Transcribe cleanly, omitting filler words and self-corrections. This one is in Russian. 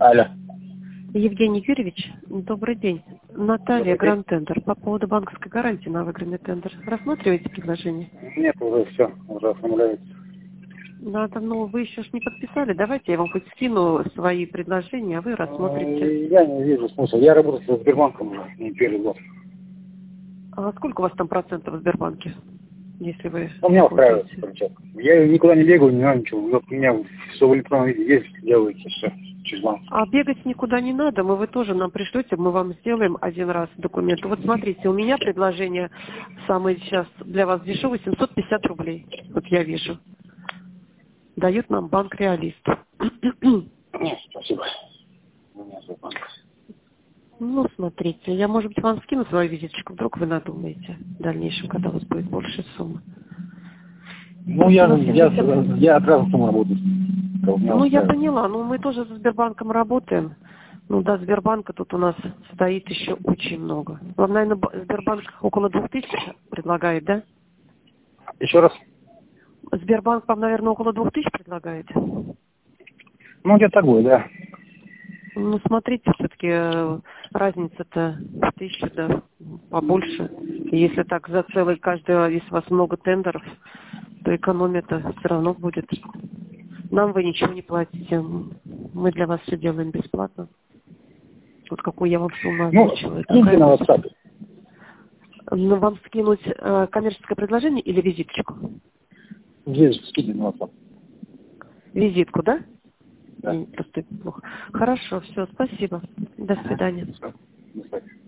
Алло. Евгений Юрьевич, добрый день. Наталья, Гранд Тендер. По поводу банковской гарантии на выигранный тендер. Рассматриваете предложение? Нет, уже все, уже оформляется. Надо, ну вы еще ж не подписали. Давайте я вам хоть скину свои предложения, а вы рассмотрите. Я не вижу смысла. Я работаю со Сбербанком уже не первый год. А сколько у вас там процентов в Сбербанке? Если вы... У меня устраивает пользуетесь? замечательно. Я никуда не бегаю, не знаю ничего. Вот у меня все в электронном виде есть, делаете все через банк. А бегать никуда не надо, вы тоже нам пришлете, мы вам сделаем один раз документы. Вот смотрите, у меня предложение самое сейчас для вас дешевое, 750 рублей. Вот я вижу. Дает нам банк Реалист. Нет, спасибо. У меня свой банк. Ну, смотрите, я, может быть, вам скину свою визиточку, вдруг вы надумаете в дальнейшем, когда у вас будет больше суммы. Ну, я от разных сумм работаю. Ну, я поняла, мы тоже со Сбербанком работаем. Ну, до Сбербанка тут у нас стоит еще очень много. Вам, наверное, Сбербанк около 2000 предлагает, да? Еще раз. Сбербанк вам, наверное, около 2000 предлагает? Ну, где-то такое, да. Ну, смотрите, все-таки разница-то в 1000, да, побольше. И если так за целый каждый, если у вас много тендеров, то экономия-то все равно будет. Нам вы ничего не платите. Мы для вас все делаем бесплатно. Вот какую я вам сумму озвучила. Скиньте на WhatsApp. Ну, вам скинуть коммерческое предложение или визиточку? Здесь скиньте на WhatsApp. Визитку, да? Да. Просто плохо. Хорошо, все, спасибо. До свидания. До свидания.